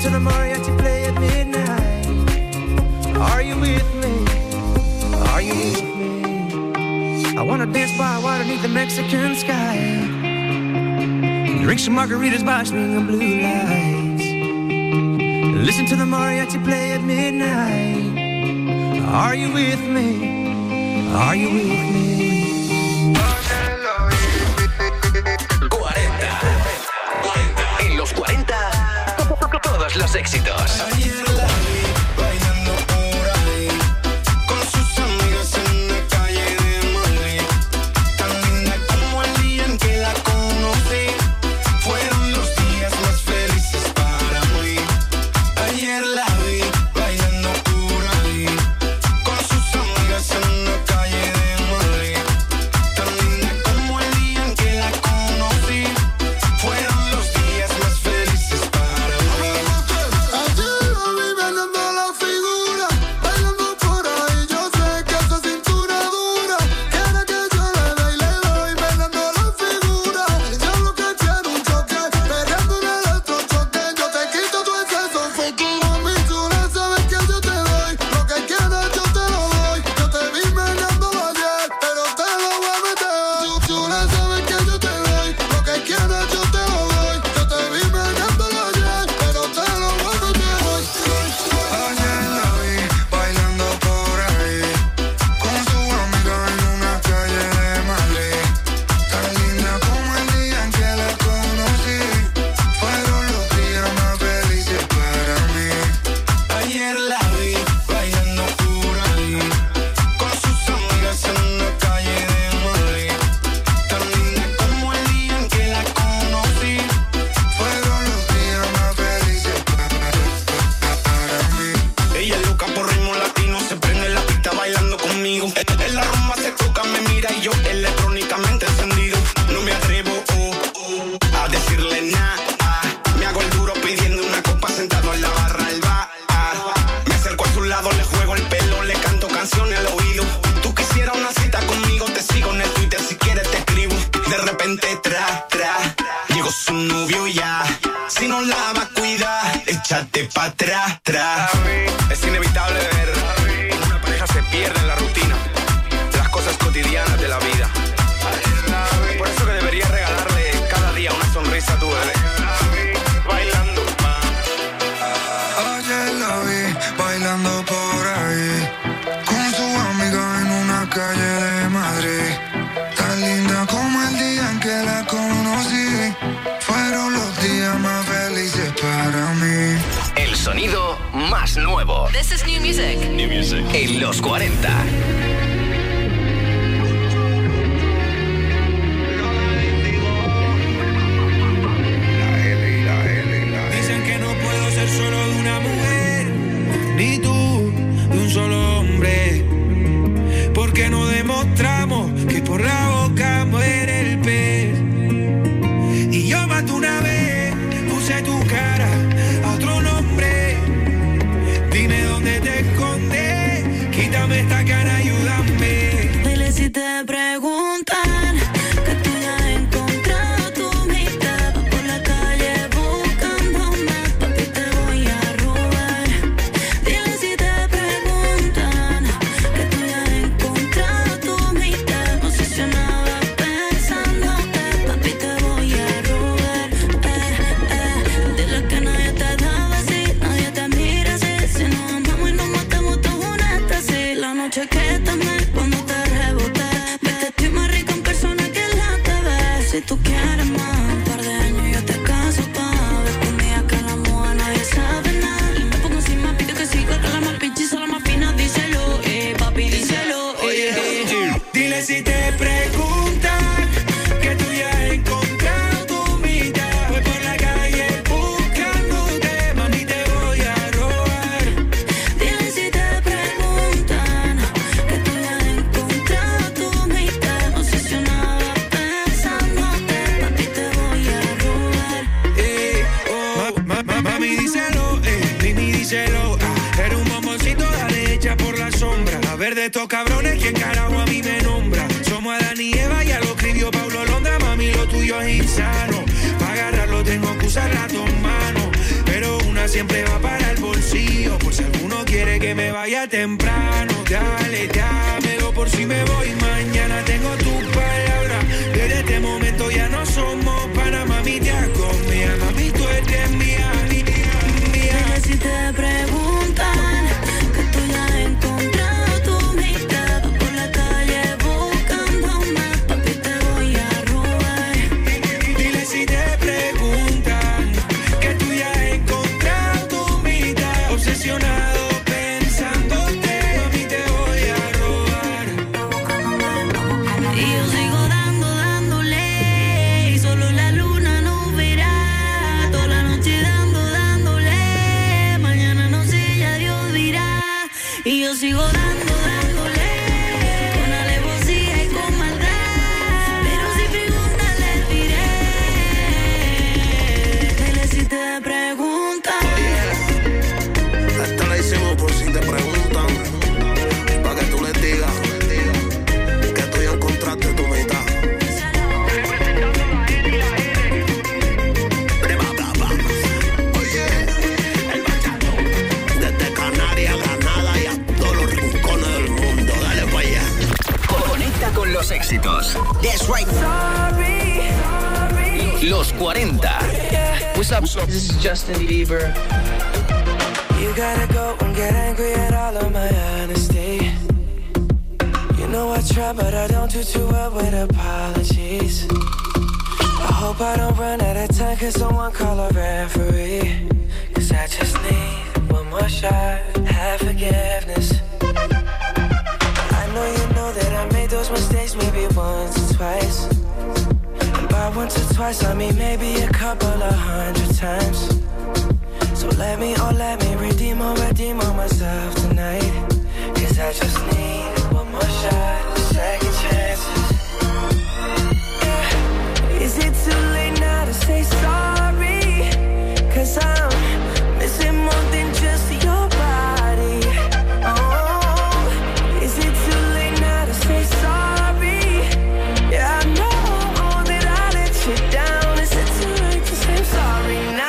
to the mariachi play at midnight. Are you with me? Are you with me? I wanna dance by water beneath the Mexican sky. Drink some margaritas by swinging blue lights. Listen to the mariachi play at midnight. Are you with me? Are you with me? 40. En los 40, todos los éxitos. En los 40. Dicen que no puedo ser solo de una mujer, ni tú de un solo hombre, porque no demostramos que por la boca muere el pez. Y yo maté una vez, puse tu cara a otro nombre. Dime dónde te escondes, quítame esta cara, ayúdame. Dile si te preguntan que tú ya has encontrado tu mitad. Vas por la calle buscándome, papi, te voy a robar. Dile si te preguntan que tú ya has encontrado tu mitad. Posicionada pensándote, papi, te voy a robar. Dile que nadie te da así, nadie te mira así. Si nos amamos y nos matamos todos juntos así. La noche que te amé cuando te reboté, ves que estoy más rica en persona que en la TV. Si tú quieres más, un par de años yo te caso pa' ver conmigo que la moda nadie sabe nada. Y me pongo encima, pide que siga, que la más pinchiza, la más fina, díselo, papi, díselo, Dile si te preguntan que tú ya has encontrado tu mitad. Voy por la calle buscándote, mami, te voy a robar. Dile si te preguntan que tú ya has encontrado tu mitad. Obsesionada pensándote, papi, te voy a robar. Mami, díselo, Mimi, díselo. Eres un bomboncito, dale, hecha por la sombra. A ver de estos cabrones, ¿quién carajo a mí me nombra? Somos Adán y Eva, ya lo escribió Paulo Londra. Mami, lo tuyo es insano. Para agarrarlo tengo que usar las dos manos. Pero una una siempre va para el bolsillo. Por si alguno quiere que me vaya temprano, dale, dámelo por si me voy mañana. Tengo tu palabra, desde este momento ya no somos pana, mami, te hago mía, mami, tú eres mía, mía. Si te preguntan que tú ya has encontrado tu mitad, por la calle buscando más, papi, te voy a robar. Dile si te preguntan que tú ya has encontrado tu mitad, obsesionado pensándote, mami, te voy a robar. Y yo sigo dándole, y solo la luna nos verá, toda la noche dándole, mañana no sé, ya Dios dirá. Y yo sigo dándole, con alevosía y con maldad, pero si preguntan les diré, dile si te preguntan. Esta la hicimos por si te preguntan, pa' que tú les digas que tú ya encontraste tu mitad. Oye, el bachata, desde Canarias, Granada y a todos los rincones del mundo, dale pa' allá. Conecta con los éxitos. That's right. Los 40. What's up? This is Justin Bieber. You gotta go and get angry at all of my honesty. You know I try, but I don't do too well with apologies. I hope I don't run out of time, cause someone call a referee. Cause I just need one more shot, have forgiveness. I know you know that I made those mistakes maybe once or twice. And by once or twice, I mean maybe a couple of 100 times. So let me redeem or myself tonight. Cause I just need one more shot, second chances. Yeah. Is it too late now to say sorry? Cause I'm missing more than just your body. Oh, is it too late now to say sorry? Yeah, I know that I let you down. Is it too late to say sorry now?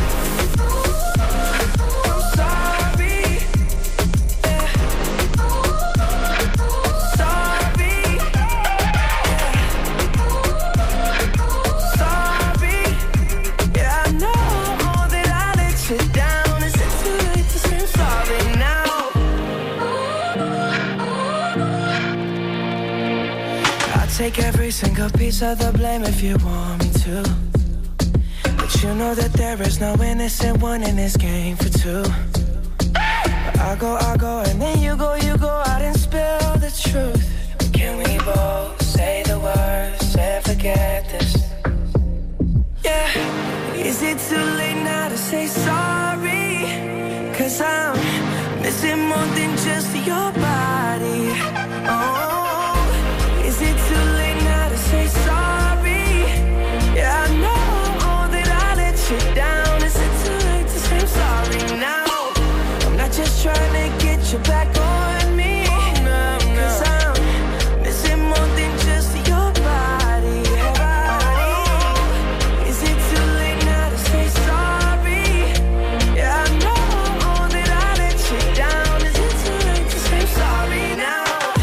Take every single piece of the blame if you want me to. But you know that there is no innocent one in this game for two. But I go, and then you go out and spill the truth. Can we both say the words and forget this? Yeah, is it too late now to say sorry? Cause I'm missing more than just your body. Oh, is it too late now to say sorry? Yeah, I know that I let you down. Is it too late to say sorry now? I'm not just trying to get you back on me. Cause I'm missing more than just your body. Is it too late now to say sorry? Yeah, I know that I let you down. Is it too late to say sorry now?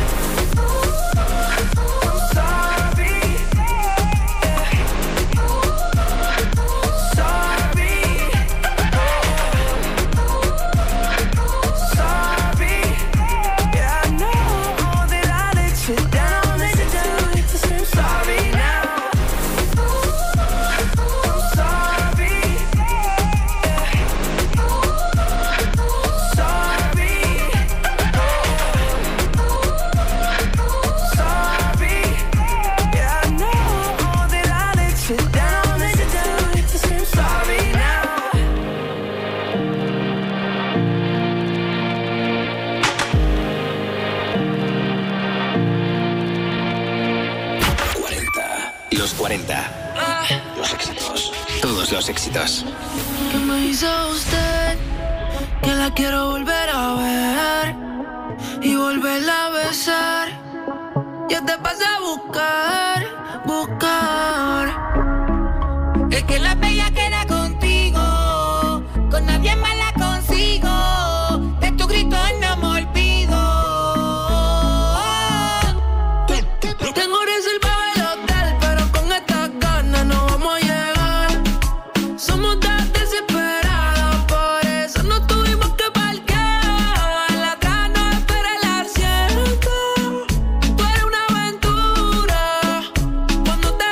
Los éxitos. ¿Qué me hizo usted? Que la quiero volver a ver y volverla a besar. Yo te pasé a buscar. Es que la bella queda contigo, con nadie nadie más la consigo. De tu grito no me olvido. Tengo reservado el hotel, pero con estas ganas no vamos a llegar. Somos tan desesperados, por eso no tuvimos que parquear. La gana espera el asiento. Tú eres una aventura cuando te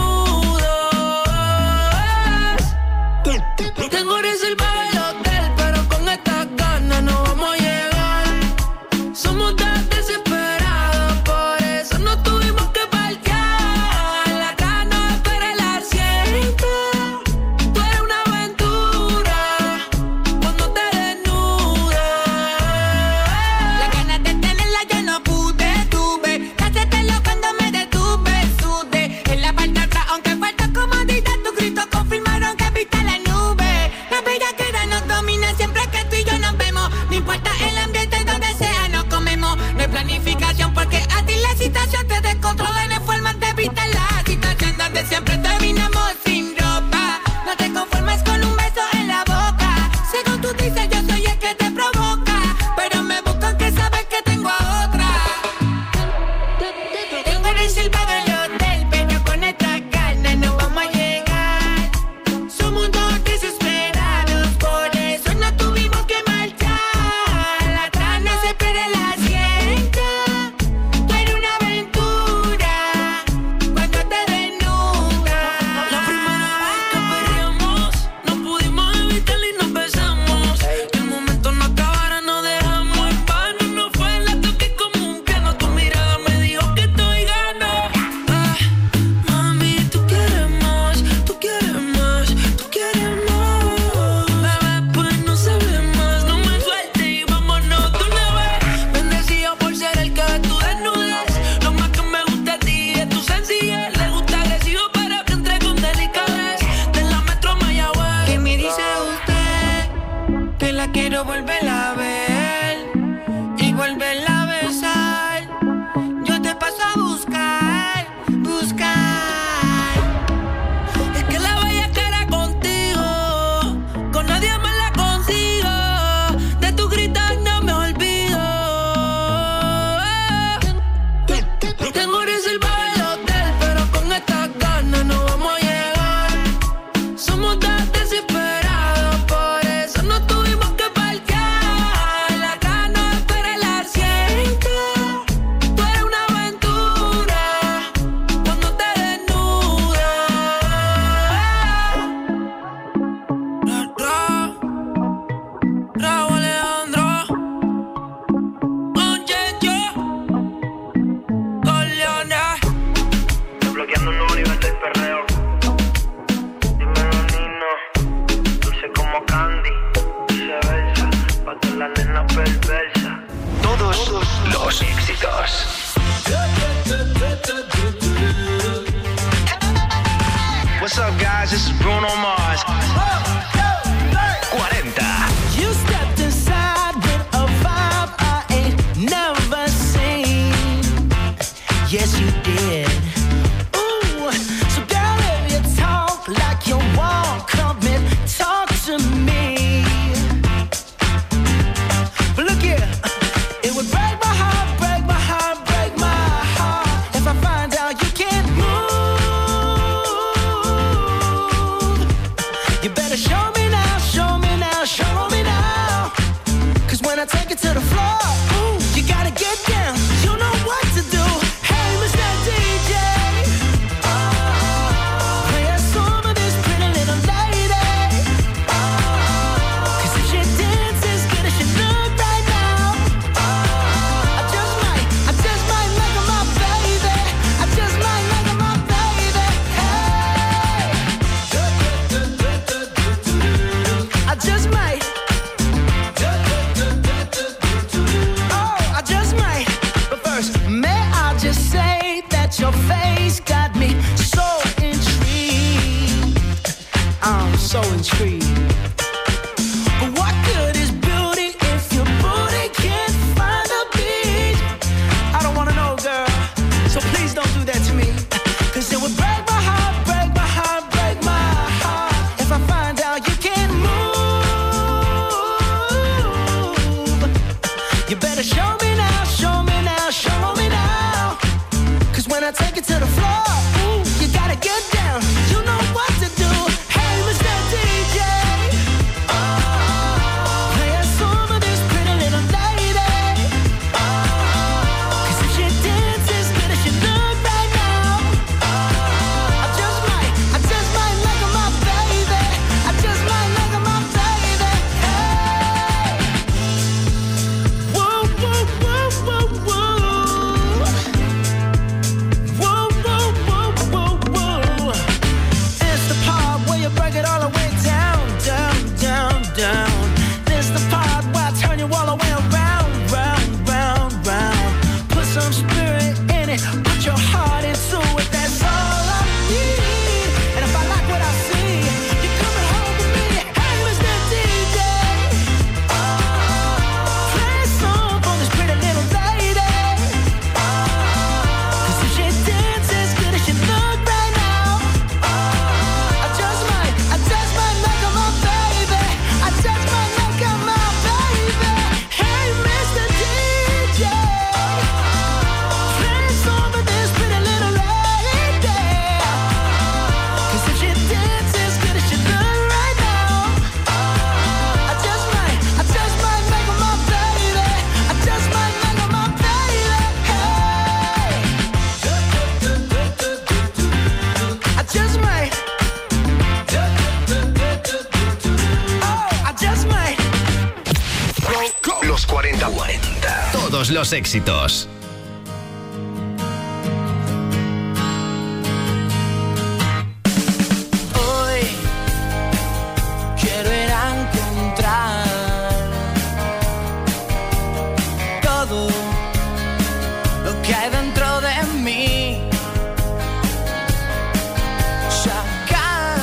desnudas. Tengo reservado el hotel, pero con estas ganas no vamos a llegar. Somos tan desesperados, por eso no tuvimos que parquear. La gana espera el asiento. Tú eres una aventura cuando te desnudas. Las ganas de tenerla yo no pude, tuve que hacértelo cuando me detuve, sudé en la parte de atrás, aunque falta comodidad, tus gritos confirmaron que viste la nube. La bellaquera nos domina siempre que tú y yo nos vemos. No importa el ambiente, donde sea nos comemos. No hay planificación porque a ti la situación te descontrola. No hay forma de evitar la situación donde siempre terminamos sin ropa. No te conformes con un beso en la boca. Según tú dices, yo soy el que te provoca, pero me buscan que sabes que tengo a otra. Tengo reservado el hotel, pero con esta carne no vamos a llegar. Somos dos desesperados, por eso no tuvimos que marchar. La trana se espera el asiento. Tú eres una aventura cuando te desnudas. La primera vez que perreamos, no pudimos evitarlo y nos besamos. Que el momento no acabara, nos dejamos en vano. No fue, la toqué como un piano. Tu mirada me dijo que estoy gano. Mami, tú quieres más, tú quieres más, tú quieres más. Bebé, pues no se ve más, no me sueltes y vámonos de una vez. Bendecido por ser el que ves tu desnudez. Lo más que me gusta de ti es tu sencillez. Le gusta agresivo, pero que entre con delicadez. De la Metro Mayagüez. ¿Qué me dice usted? Que la quiero volver a ver y volverla a besar. Yo te paso a buscar, buscar. Es que la bellaquera contigo, con nadie más la consigo. De tu gritar no me olvido. Tengo reservado el hotel, pero con estas ganas no vamos a llegar. Somos tan desesperados, por eso no tuvimos que parquear. La gana espera el asiento. Tú eres una aventura cuando te desnudas. Raúl Alejandro, con Checho, con Leonel. Desbloqueando un nuevo nivel del perreo. Dímelo, Nino. Dulce como candy. Viceversa. Pa' todas las nenas perversas. Todos los éxitos. What's up, guys? This is Bruno Mars. 40. You stepped inside with a vibe I ain't never seen. Yes, you did. Ooh, so girl, if you talk like you want, come and talk to me. But look here, it would break my heart, break my heart, break my heart if I find out you can't move. You better show me now, show me now, show me now. 'Cause when I take it to the floor, ooh, you gotta get down. You know what to do. Hey, Mr. DJ, play a song of this pretty little lady. 'Cause if she dances good as she look right now, I just might make her my baby. I just might make her my baby. Hey, I just might. Los 40. Todos los éxitos. Hoy quiero ir a encontrar todo lo que hay dentro de mí. Sacar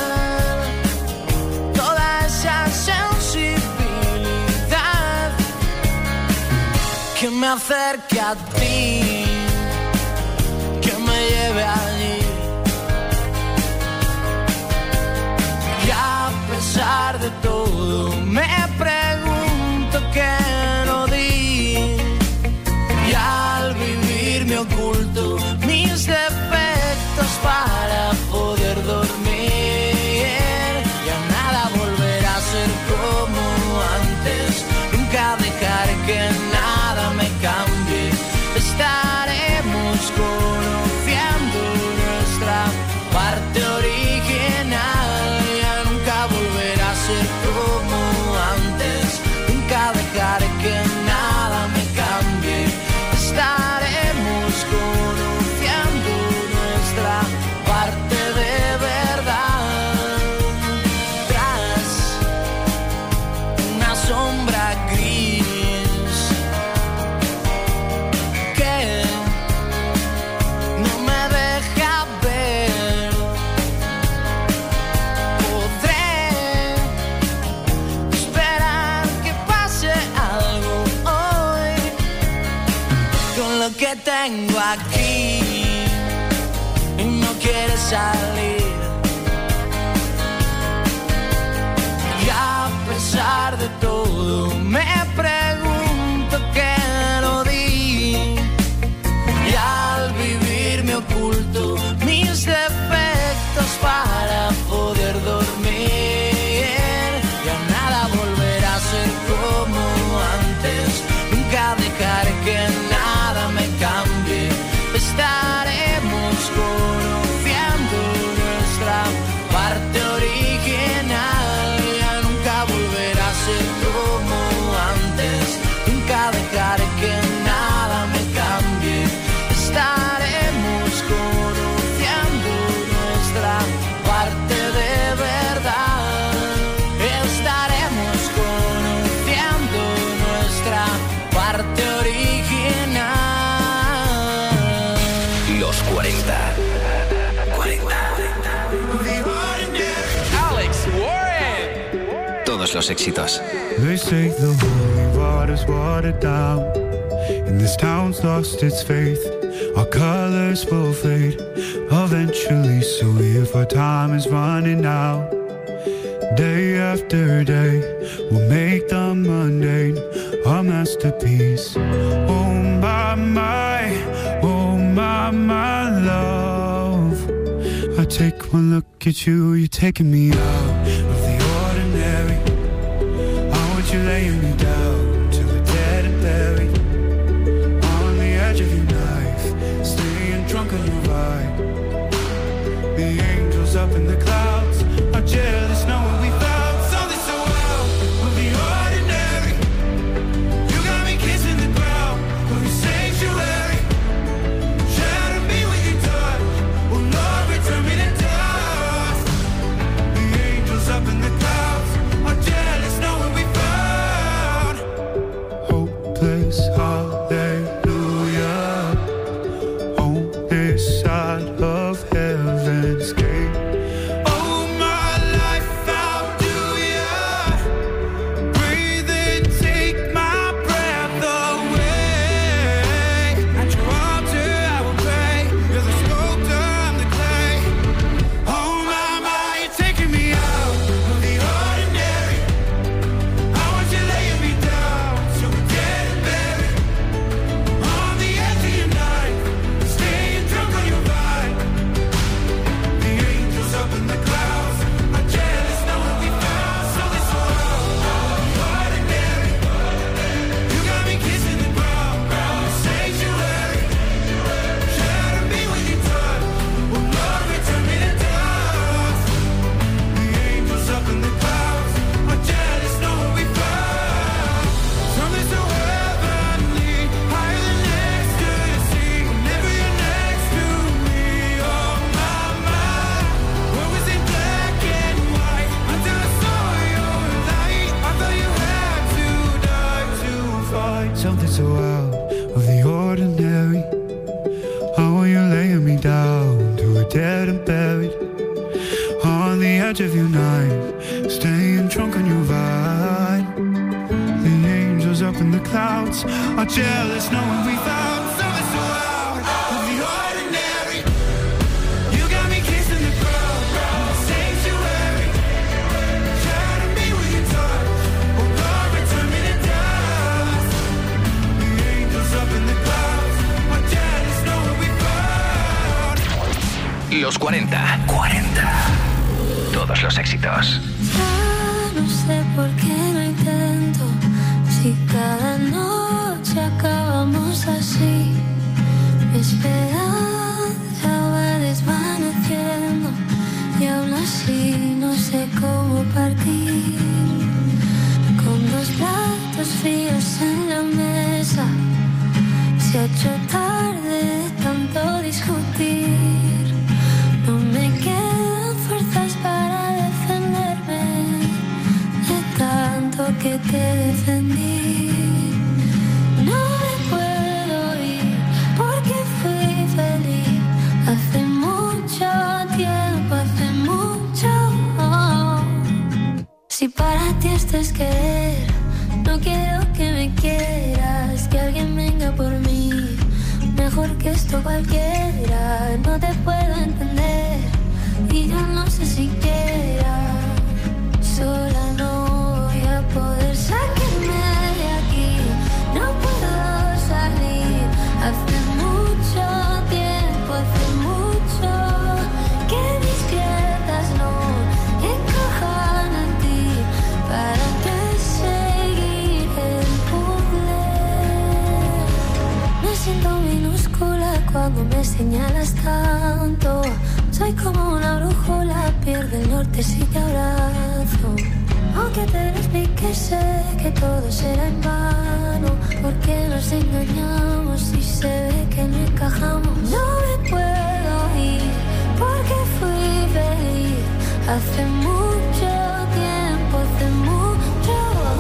toda esa sensibilidad que me acerque a ti, que me lleve allí. Y a pesar de todo me pregunto qué no di. Y al vivir me oculto mis defectos para poder dormir. Ya nada volverá a ser como antes. Nunca dejar que nada me cambie. Estaremos conociendo nuestra parte original. Ya nunca volverá a ser como antes. Nunca dejar que nada me cambie. Estaremos conociendo nuestra parte de verdad. Tras una sombra gris que no me deja ver, podré esperar que pase algo hoy con lo que tengo aquí y no quiere salir. Y a pesar de todo me pregunto qué no di. Y al vivir me oculto mis defectos para poder dormir. Ya nada volverá a ser como antes. Nunca dejaré que nada me cambie. Estaremos conociendo nuestra parte original. Ya nunca volverá a ser como antes. Nunca dejaré que nada me cambie. Estaremos conociendo nuestra parte de verdad. Estaremos conociendo nuestra parte original. Los 40. Alex Warren. Todos los éxitos. They say the holy water's watered down, and this town's lost its faith. Our colors will fade eventually, so if our time is running out, day after day, we'll make the mundane our masterpiece. Oh my love, I take one look at you, you're taking me out of the ordinary. I want you laying me down till we're dead and buried, on the edge of your knife, staying drunk on your vibe. The angels up in the clouds are jealous knowing we found something so wild of the ordinary. You got me kissing the ground of your sanctuary. Shadow me with your touch, oh Lord, return me to dust. The angels up in the clouds are jealous knowing we found something so out of the ordinary. How are you laying me down to a dead and buried on the edge of your night, staying drunk on your vine. The angels up in the clouds are jealous knowing we found something so out of the ordinary. You got me kissing the ground, sanctuary. Shatter me with your touch, oh Lord, return me to dust. The angels up in the clouds are jealous knowing we found. Los 40. Todos los éxitos. Ya no sé por qué lo intento, si cada noche acabamos así. Mi esperanza va desvaneciendo y aún así no sé cómo partir. Con dos platos fríos en la mesa, se ha hecho tarde de tanto discutir. No me quedan fuerzas para defenderme de tanto que te defendí. No me puedo ir porque fui feliz hace mucho tiempo, hace mucho. Si para ti esto es querer, no quiero que me quieras, que alguien venga por mí. Mejor que esto cualquiera, no te puedo entender y yo no sé siquiera. Sola no voy a poder sacarme de aquí, no puedo salir. Hace mucho tiempo, hace mucho que mis piernas no encajan en ti. ¿Para qué seguir el puzzle? Me siento minúscula cuando me señalas tanto. Soy como una brújula, pierde el norte si te abrazo. Aunque te lo explique, sé que todo será en vano, porque nos engañamos y se ve que no encajamos. No me puedo ir porque fui feliz hace mucho tiempo, hace mucho.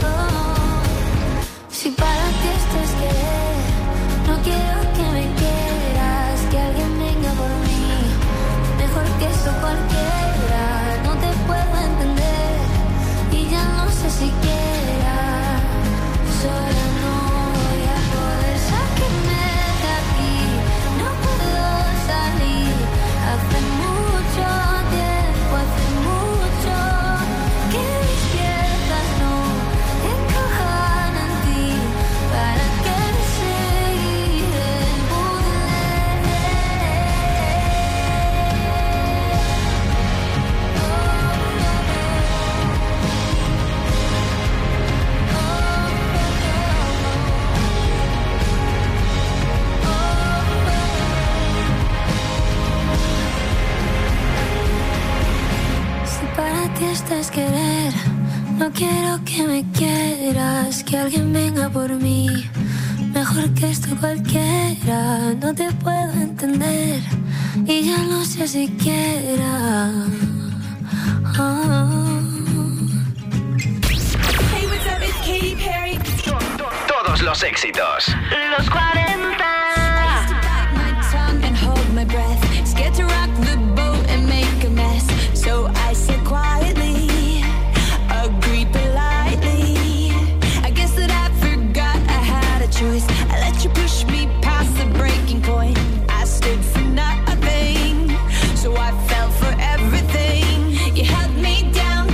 Si para ti esto es querer, no quiero que me quieras, que alguien venga por mí. Mejor que esto cualquiera, no te puedo entender y ya no sé siquiera. Sola no voy a poder sacarme de aquí, no puedo salir. Hace mucho tiempo, hace mucho que mis piezas no encajan en ti. ¿Para qué seguir el puzzle? Si para ti esto es querer, no quiero que me quieras, que alguien venga por mí. Mejor que esto cualquiera, no te puedo entender y ya no sé siquiera. Hey, what's up? It's Katy Perry. Todos los éxitos. Los 40. I used to bite my tongue and hold my breath, scared to rock the boat and make a mess. So I said quietly, agreed politely. I guess that I forgot I had a choice. I let you push me past the breaking point. I stood for nothing, so I fell for everything. You held me down,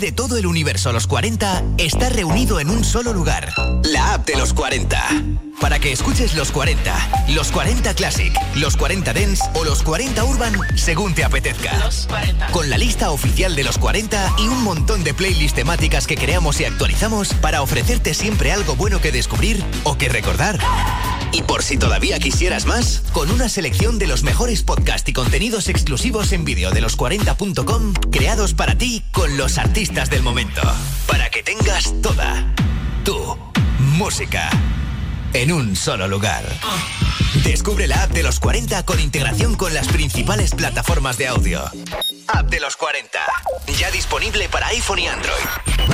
de todo el universo Los 40 está reunido en un solo lugar. La app de Los 40. Para que escuches Los 40, Los 40 Classic, Los 40 Dance o Los 40 Urban según te apetezca. Los 40. Con la lista oficial de Los 40 y un montón de playlists temáticas que creamos y actualizamos para ofrecerte siempre algo bueno que descubrir o que recordar. Y por si todavía quisieras más, con una selección de los mejores podcasts y contenidos exclusivos en vídeo de los40.com, creados para ti con los artistas del momento. Para que tengas toda tu música en un solo lugar. Descubre la app de Los 40 con integración con las principales plataformas de audio. App de Los 40. Ya disponible para iPhone y Android.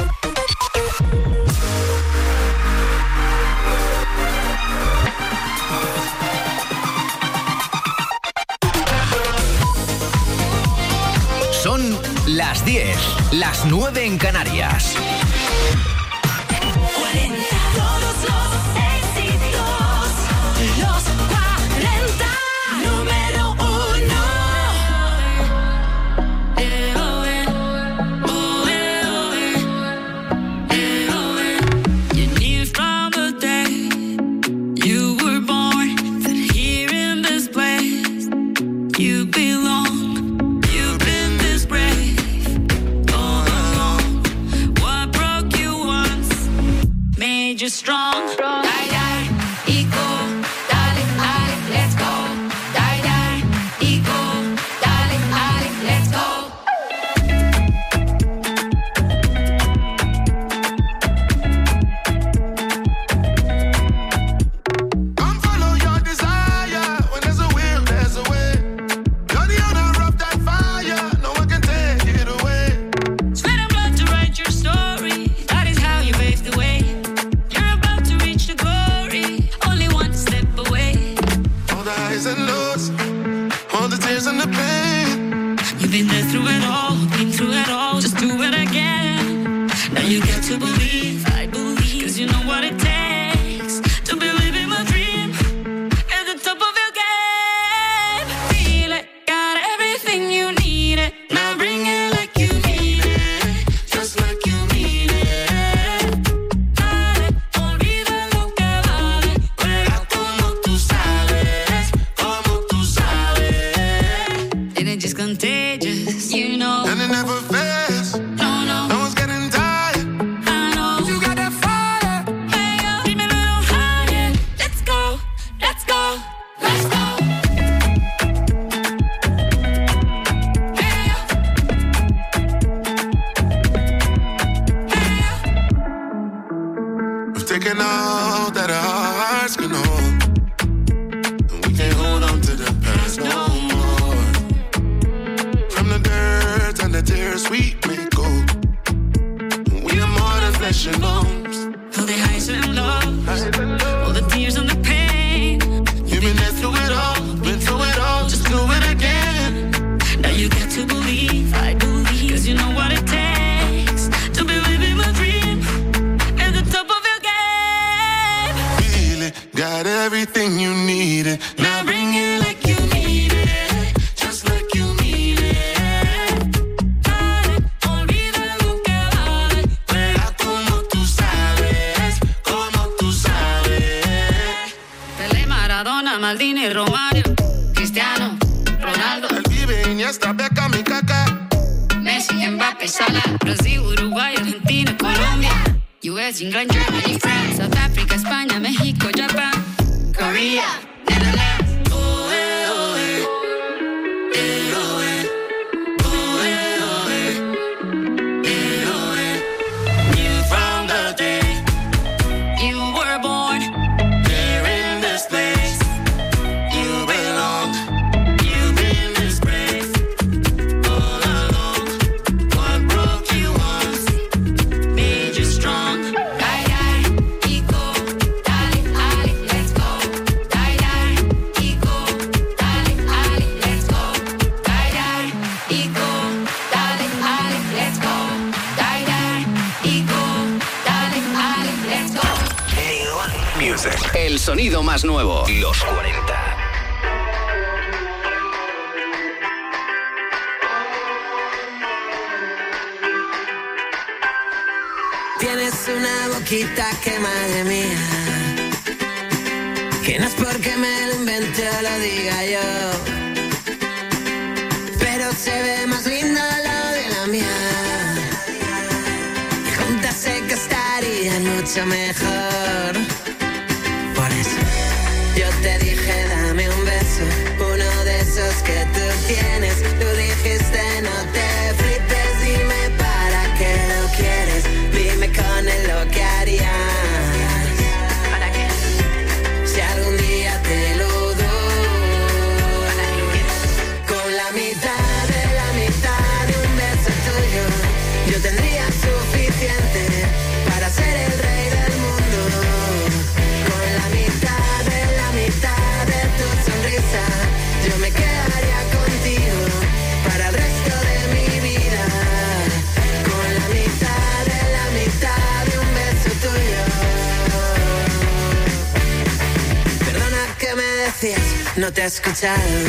Son las 10, las 9 en Canarias. 40, todos los éxitos, los 40, número 1. You knew from the day you were born that here in this place you belong. You're strong. Die, die, ego, darling, Ali, let's go. Die, die, ego, darling, Ali, let's go. Come follow your desire. When there's a will, there's a way. You're the owner of that fire. No one can take it away. Sweat and blood to write your story. That is how you paved the way. And lows, all the tears and the pain. You've been there through it all, been through it all. Just do it again. Now you get to believe, I believe, 'cause you know what it takes to believe in my dream. At the top of your game, feel it, got everything you need it. Now bring it like you need it, just like you need it. Dale, olvida lo que vale, juega como tú sabes. Just contagious, you know. And it never fails. No, no. No one's getting tired. I know. You got that fire. Hey, yo, keep me a little higher. Let's go, let's go, let's go. Hey, yo. Hey, yo. We've taken all that our hearts can hold. And we can't hold on to the past no more. And the tears we may go. We are more than flesh and bones. All the highs and lows, all the tears and the pain. You've been there through it all, been through it all. Just do it again. Now you got to believe, I believe, 'cause you know what it takes to believe in my dream. At the top of your game, feel it, got everything you needed. Now bring it like you need it, just like you need it. Maldini, Romario, Cristiano, Ronaldo. Él vive Iniesta, Beckham y Kaká. Messi, Mbappé, Salah. Brasil, Uruguay, Argentina, Colombia. US, England, Germany, France, South Africa, España, México, Japan, Korea, Netherlands. El sonido más nuevo. Los 40. una boquita que madre mía, que no es porque me lo invente o lo diga yo, pero se ve más linda al lado de la mía, y juntas sé que estarían mucho mejor. Por eso yo te dije dame un beso, uno de esos que tú tienes. Tú dijiste no te flipes, dime para qué lo quieres, dime con él lo que harías. ¿Para qué? Si algún día te lo doy, con la mitad de un beso tuyo, yo tendría suficiente para ser el rey del mundo. Con la mitad de tu sonrisa, yo me quedaría contigo para el resto de mi vida. Con la mitad de un beso tuyo. Perdona, ¿qué me decías? No te he escuchado.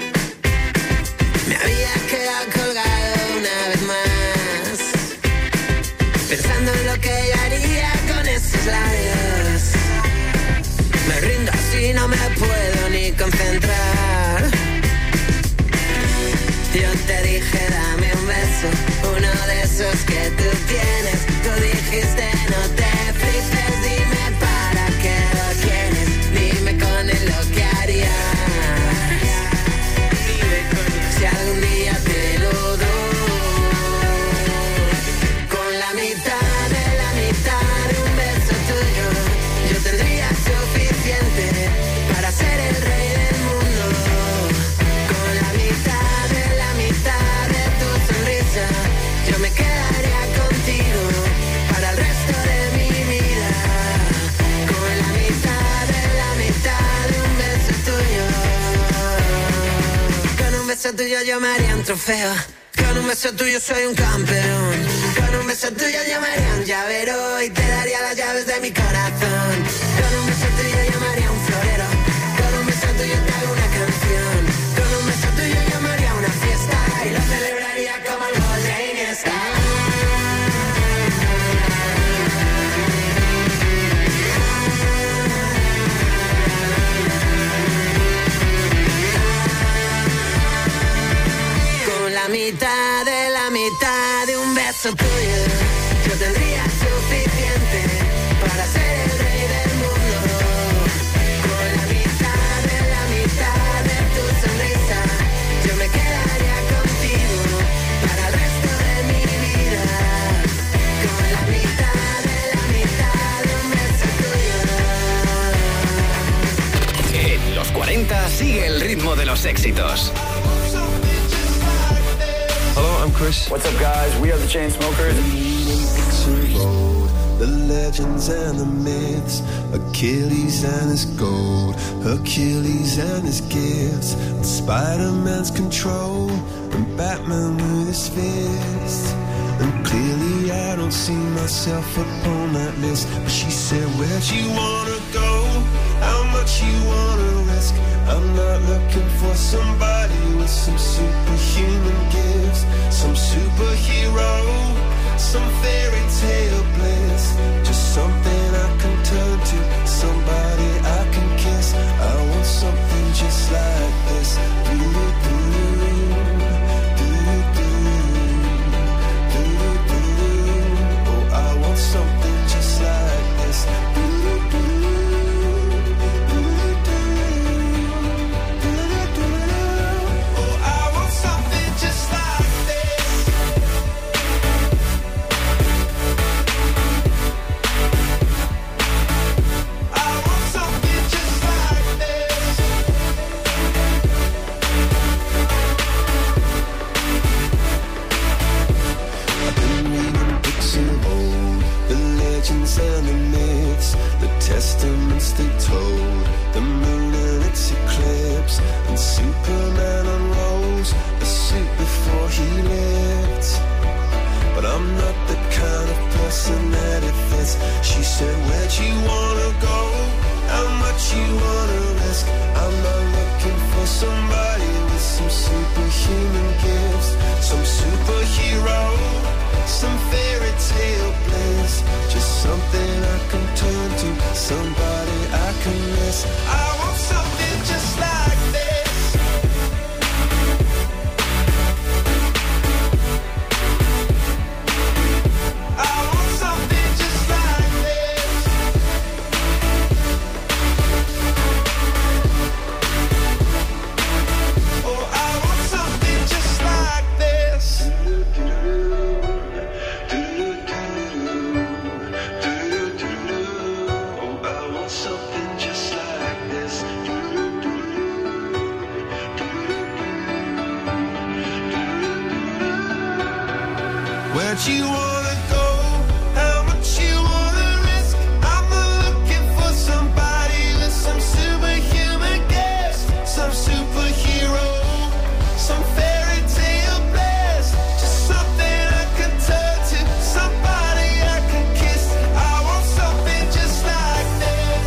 Me había quedado colgado una vez más, pensando en lo que yo haría con esos labios. Me rindo así, no me puedo ni concentrar. Yo te dije dame un beso, uno de esos que tú tienes. Tú dijiste no te flipes, dime para qué lo quieres, dime con él lo que harías. Si algún día te lo doy, con la mitad de un beso tuyo, yo tendría suficiente para ser el rey del mundo. Con la mitad de tu sonrisa, yo me quedaría contigo para el resto de mi vida. Con la mitad de un beso tuyo. Con un beso tuyo yo me haría un trofeo, con un beso tuyo soy un campeón. Con un beso tuyo yo me haría un llavero y te daría las llaves de mi corazón. Con un beso tuyo yo me haría un florero, con un beso tuyo te hago una canción. Con un beso tuyo yo me haría una fiesta y lo celebraría como el gol de Iniesta. Con la mitad de un beso tuyo, yo tendría suficiente para ser el rey del mundo. Con la mitad de tu sonrisa, yo me quedaría contigo para el resto de mi vida. Con la mitad de un beso tuyo. En los 40 sigue el ritmo de los éxitos. Hello, I'm Chris. What's up, guys? We are the Chainsmokers. The legends and the myths, Achilles and his gold, Hercules and his gifts, and Spider-Man's control, and Batman with his fists. And clearly I don't see myself upon that list. But she said, where'd you wanna go? How much you wanna risk? I'm not looking for somebody with some superhuman gifts, some superhero, some fairy tale bliss. Just something I can turn to, somebody I can kiss. I want something just like this. Oh, I want something just like this. And the myths, the testaments they told, the moon and its eclipse, and Superman unrolls a suit before he lived. But I'm not the kind of person that it fits. She said, where'd you wanna go? How much you wanna risk? I'm not looking for somebody with some superhuman gifts, some superhero, some fairy tale bliss. Just something I can turn to, somebody I can miss. I want something just like this. I want something just like this. Oh, I want something just like this. Where'd you wanna go? How much you wanna risk? I'm not looking for somebody with some superhuman gifts, some superhero, some fairy tale bliss. Just something I can turn to, somebody I can kiss. I want something just like this.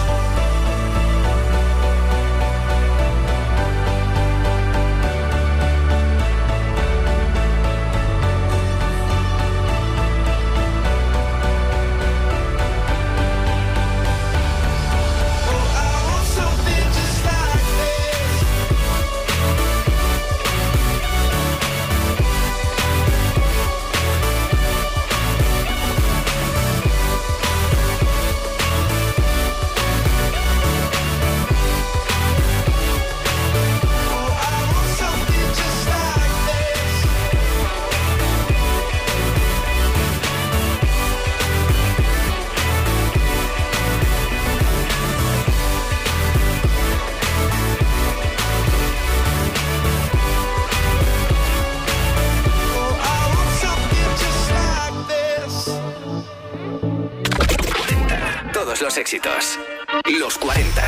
Todos los éxitos. Los 40.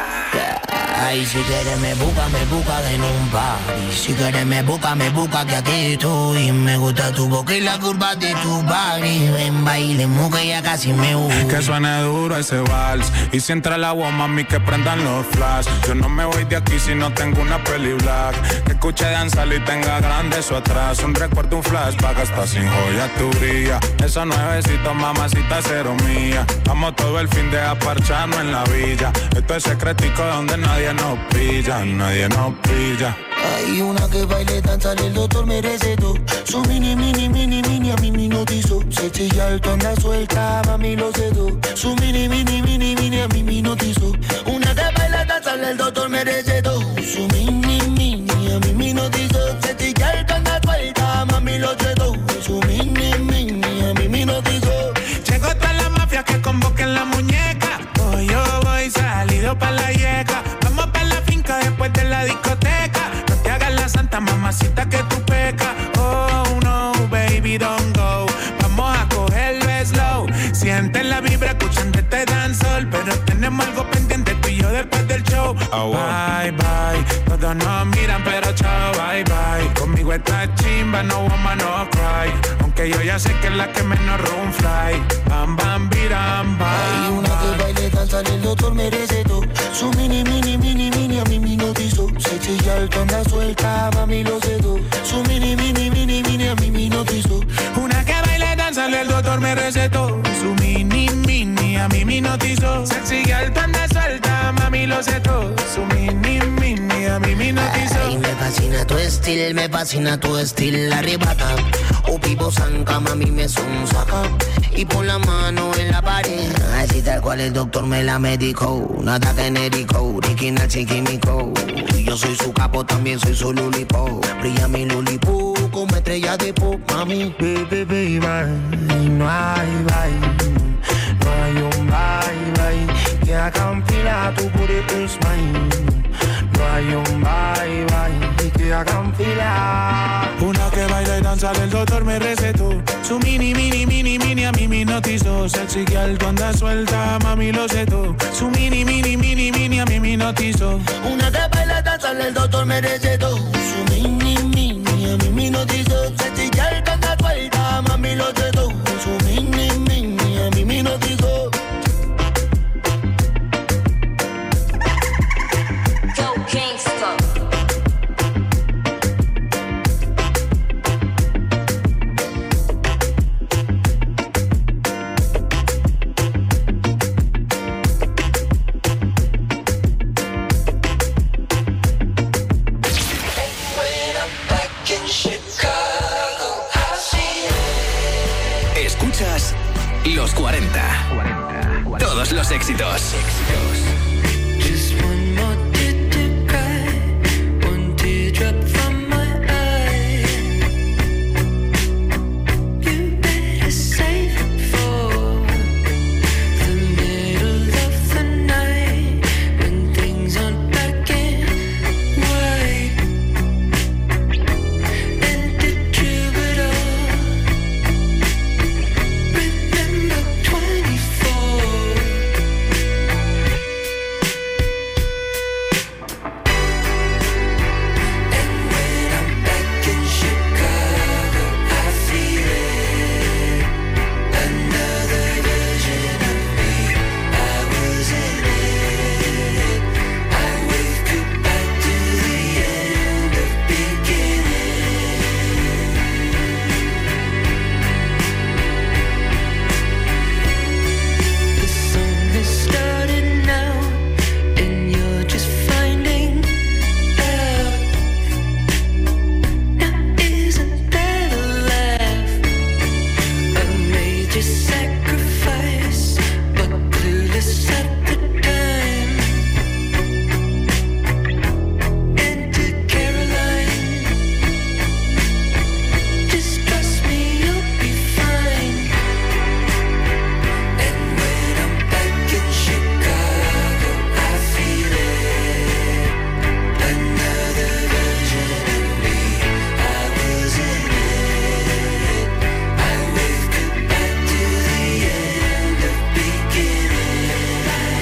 Ay, si quieres me busca en un party. Si quieres me busca que aquí estoy. Me gusta tu boca y la curva de tu body. Ven, bailemos que ya casi me voy. Que suene duro ese vals. Y si entra el agua, mami, que prendan los flash. Yo no me voy de aquí si no tengo una peli black. Que escuche danzar y tenga grande eso atrás. Un recuerdo, un flashback, hasta sin joya tu brilla. Esos nuevecitos, mamacita, cero mía. Vamos todo el fin de aparcharnos en la villa. Esto es secretico donde nadie nos pilla, nadie nos pilla. Hay una que baile, danza, el doctor me recetó. Su mini, a mí me notizó. Se chilla alto, anda suelta, mami lo cedo. Su mini, a mí me notizó. Una que baila, danza, el doctor me recetó. Su mini, a mí me notizó. Se chilla alto, anda suelta, mami lo cedo. Su mini, a mí me notizó. Llegó toda la mafia que convoquen la muñeca. Hoy yo voy salido pa' la yeca. Vamos pa' la finca después de la discoteca. No te hagas la santa, mamacita, que tú pecas. Oh no, baby, don't go. Vamos a cogerlo slow. Siente la vibra escuchando este dancehall. Pero tenemos algo pendiente tú y yo después del show. Oh, bye, bye. Todos nos miran pero chao, bye, bye. Conmigo esta chimba, no woman, no cry. Aunque yo ya sé que es la que menos room fly. Bam, bam, biram, bam. Hay una que baile, danza, el doctor me recetó. Su mini, a mí me notizó. Se chilla alto, anda suelta, mami lo cedo. Su mini, a mí me notizó. Una que baile, danza, el doctor me recetó. Su mini, a mí me notizó. Sexy alto, anda suelta, mami lo cedo. Su mini, a mí me notizó. Ay, me fascina tu estilo, arrebata. O pipo sanca, mami me sonsaca. Y pon la mano en la pared. Así tal cual el doctor me la medicó. Nada genérico, original chiquimico. Yo soy su capo, también soy su lulipo. Brilla mi lulipo como estrella de pop, mami. Baby, no hay bye. No hay un bye. Que hagan fila, tu booty is mine. No hay un bye. Que hagan fila. Una que baila y danza, el doctor me recetó. Su mini, a mí me notizó. Sexy que alto, anda suelta, mami lo cedo. Su mini, a mí me notizó. Una que baila, danza, el doctor me recetó. Su mini, a mí me notizó. Sexy que alto, anda suelta, mami lo cedo. Su mini, a mí me notizó. éxitos. Just one more tear to cry, one teardrop from my eye. You better save it for the middle of the night, when things aren't black and white. And the troubadour, remember 24. And when I'm back in Chicago, I feel it. Another version of me, I was in it. I wave goodbye to the end of beginning. The song has started now, and you're just finding out. Now isn't that a laugh? A major sacrifice, but clueless at the time. And to Caroline, just trust me, you'll be fine. And when I'm back in Chicago, I feel it. Another version of me, I was in it. I wave goodbye to the end of beginning.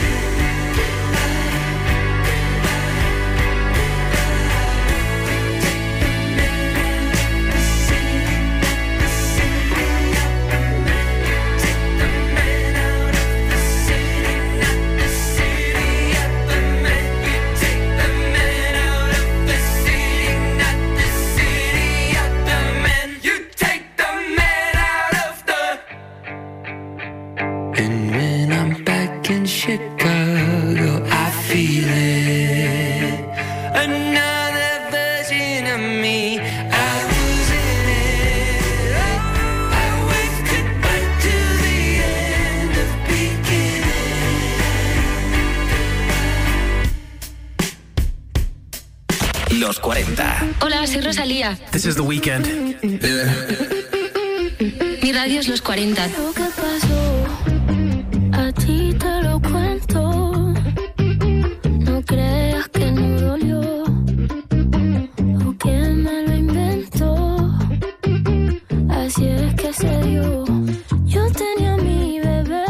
And when I'm back in Chicago, I feel it. Another version of me, I was in it. I wave goodbye to the end of beginning. Los 40. Hola, soy Rosalía. This is The Weeknd. Mi radio es Los 40. Lo que pasó, a ti te lo cuento. No creas que no dolió, o que me lo inventó. Así es que se dio. Yo tenía a mi bebé,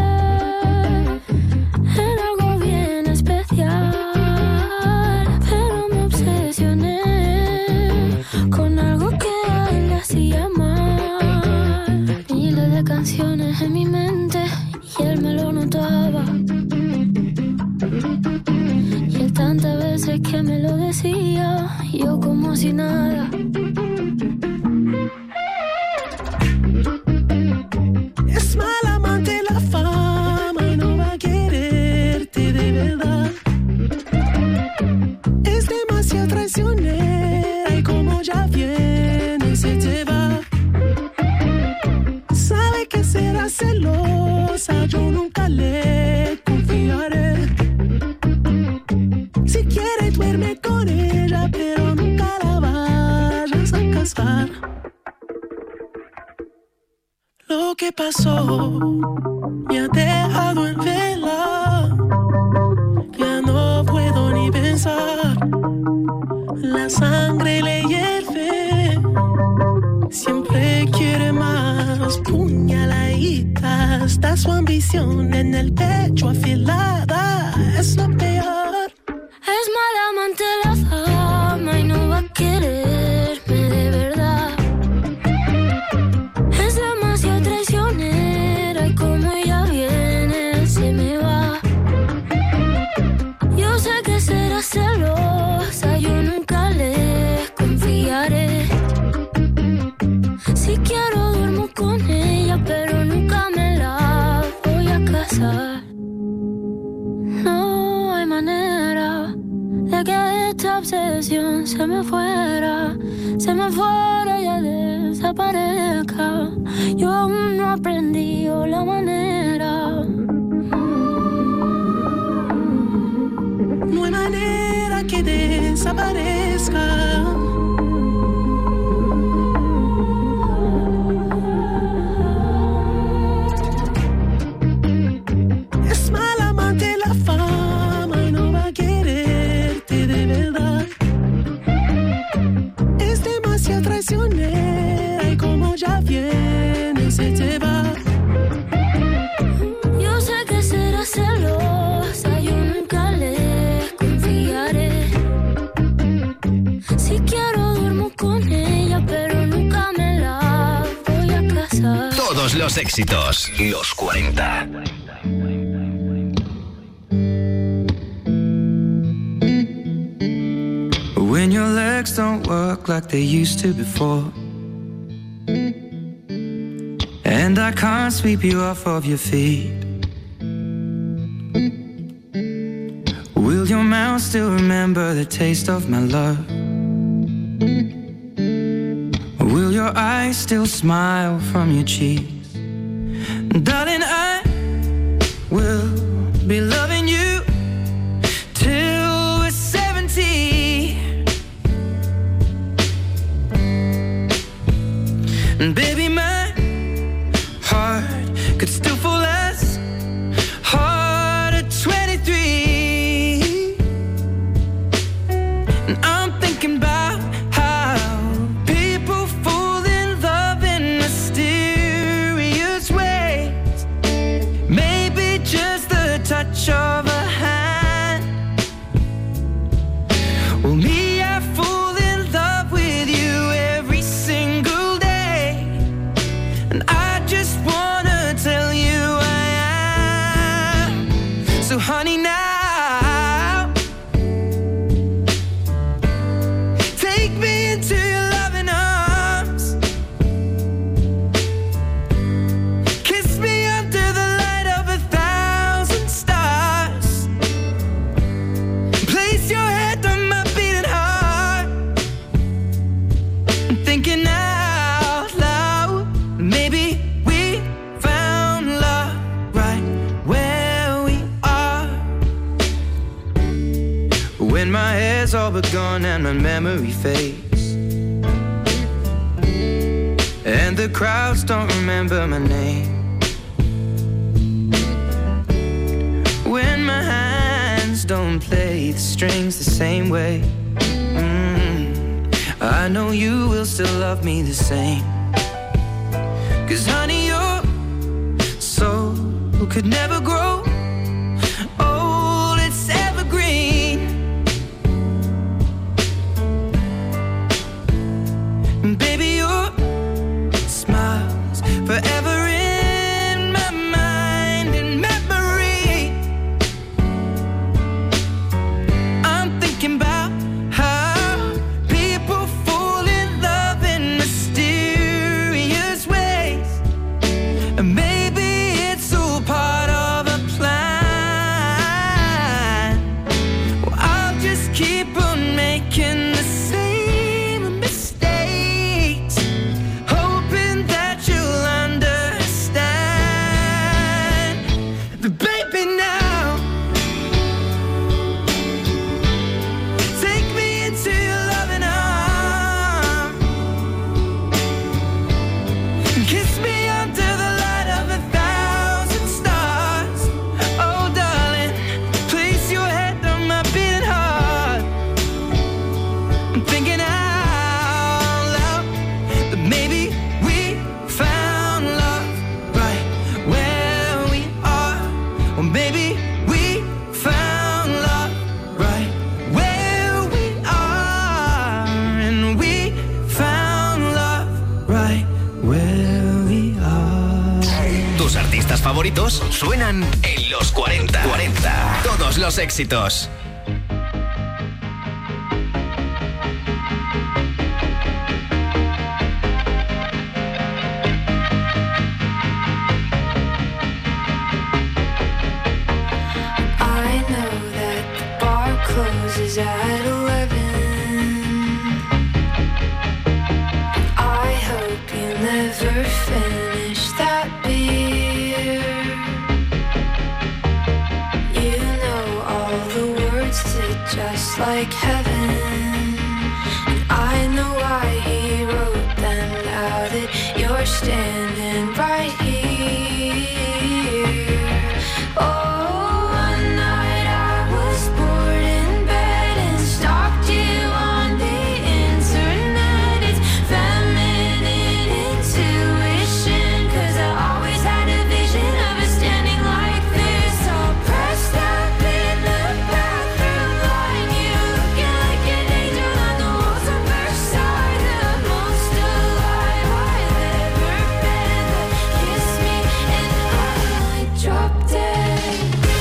era algo bien especial, pero me obsesioné con algo que a él le hacía mal. Miles de canciones en mi mente y él me lo notaba. Y él tantas veces que me lo decía, yo como si nada. Es mal amante la fama y no va a quererte de verdad. Es demasiado traicionera y como ya viene se te va. Sabe que será celosa, yo nunca le confiaré. Si quiere duerme con ella, pero nunca la vayas a casar. Lo que pasó me ha dejado en vela. Ya no puedo ni pensar. La sangre le hierve. Siempre quiere más. Puñaladita. Está su ambición en el pecho afilada. Es lo peor. Es mala amante la fama y no va a quererme de verdad. Es demasiado traicionera y como ella viene se me va. Yo sé que será celosa, yo nunca le confiaré. Si quiero duermo con ella, pero nunca me la voy a casar. No hay manera de que esta obsesión se me fuera y ya desaparezca. Yo aún no aprendí la manera. desaparezca. Es mal amante la fama y no va a quererte de verdad. Es demasiado traicionera y como ya viene se te va. Yo sé que será celosa, yo nunca le confiaré. Si quiero duermo con ella, pero nunca me la voy a casar. Todos los éxitos, los 40. When your legs don't work like they used to before, and I can't sweep you off of your feet, will your mouth still remember the taste of my love? Will your eyes still smile from your cheeks? Darling, I will be loving you till we're 70. And baby, my heart could still fall as hard at 23. And I'm thinking about how people fall in love in mysterious ways. Maybe just the touch of a hand. Well, me, I fall in love with you every single day. And I just wanna tell you I am. So honey, now take me into your loving arms. Kiss me under the light of 1,000 stars. Place your head on my beating heart. I'm thinking out loud, maybe we found love right where we are. When my hair's all but gone and my memory fades, and the crowds don't remember my name, when my hands don't play the strings the same way, I know you will still love me the same. 'Cause honey, your soul could never grow old, it's evergreen. And baby, your smile's forever in my mind and memory. I'm thinking about how people fall in love in mysterious ways. And maybe it's all part of a plan. Well, I'll just keep on making the same mistakes, hoping that you'll understand. But baby, now take me into your loving arms. Kiss me under the light of 1,000 stars. Oh, darling, place your head on my beating heart. I'm thinking out loud that maybe we found love right where we are. Or maybe we found love right where we are. And we found love right where we are. Tus artistas favoritos suenan en los 40. Todos los éxitos. I know that the bar closes at 11. I hope you never finish that beer. You know all the words to Just Like Heaven. wonder why he wrote them. Now that you're standing right here. Oh, one night I was bored in bed and stalked you on the internet. It's feminine intuition, 'cause I always had a vision of us standing like this, all pressed up in the bathroom line. You looking like an angel on the walls of Versailles, the most alive I've ever been. But kiss me and I might drop dead.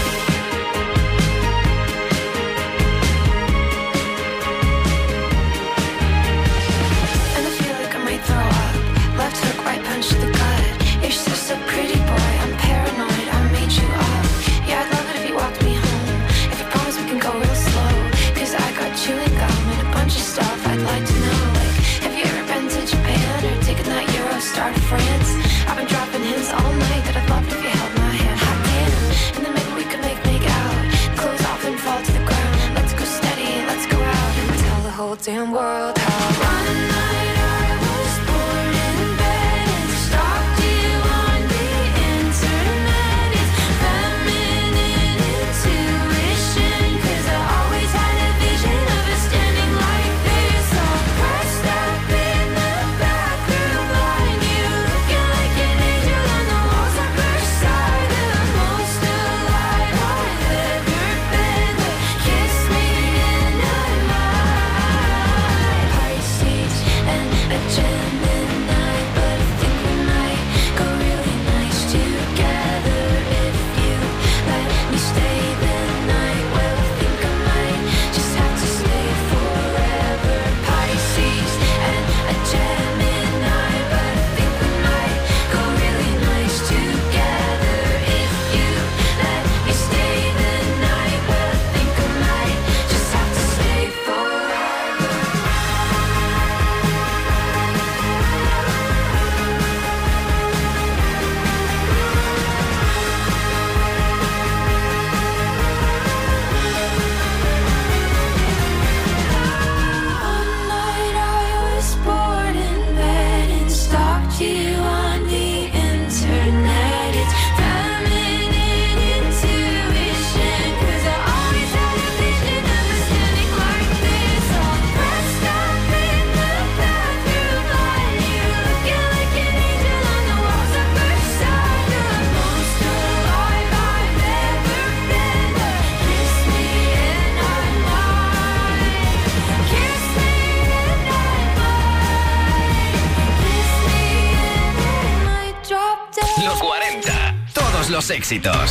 And I feel like I might throw up. Left hook, right punch to the gut. You're just a pretty boy, I'm paranoid, I made you up. Yeah, I'd love it if you walked me home. If you promise we can go real slow, 'cause I got chewing gum and a bunch of stuff I'd like to know. Like, have you ever been to Japan or taken that Eurostar to France? I've been dropping hints all night that I'd love it if you held my hand. Hot damn. And then maybe we could make out. Clothes off and fall to the ground. Let's go steady, let's go out and tell the whole damn world how. One night I was bored in bed and stalked you on the internet. It's feminine intuition, 'cause I always had a vision of us standing like this, all pressed up in the bathroom line. You looking like an angel on the walls of Versailles, the most alive I've ever been. But kiss me and I might. Pisces and a Gemini, but I think we might go really nice together if you let me stay the night. Well, I think I might just have to stay forever. Pisces and a Gemini, but I think we might go really nice together if you let me stay the night. Well, I think I might just have to stay forever. One night I was bored in bed and stalked you on the internet. It's feminine intuition, 'cause I always had a vision of us standing like this, all pressed up in the bathroom line. You looking like an angel on the walls of Versailles, the most alive I've ever been. But kiss me and I might. Kiss me and I might. Kiss me and I might drop dead. Los 40. Todos los éxitos.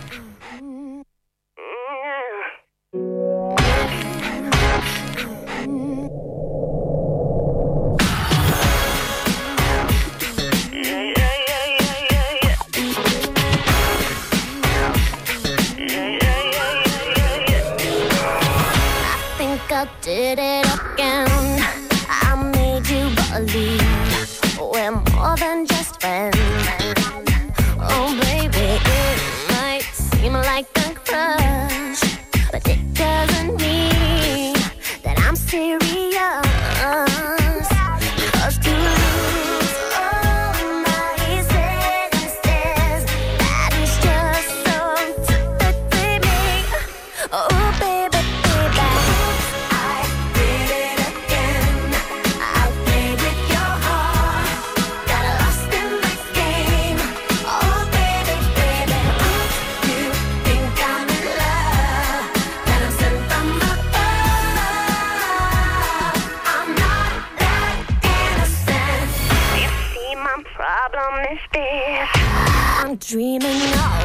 I think I did it again. I made you believe we're more than just friends. Oh, baby, it might seem like a crush, but it doesn't mean that I'm serious. 'Cause to lose all my senses, that is just so typically me. Oh, baby, baby, I did it again. I played with your heart, got lost in the game. Oh, baby, baby, you think I'm in love, that I'm sent from above. I'm not that innocent. You see, my problem is this: I'm dreaming of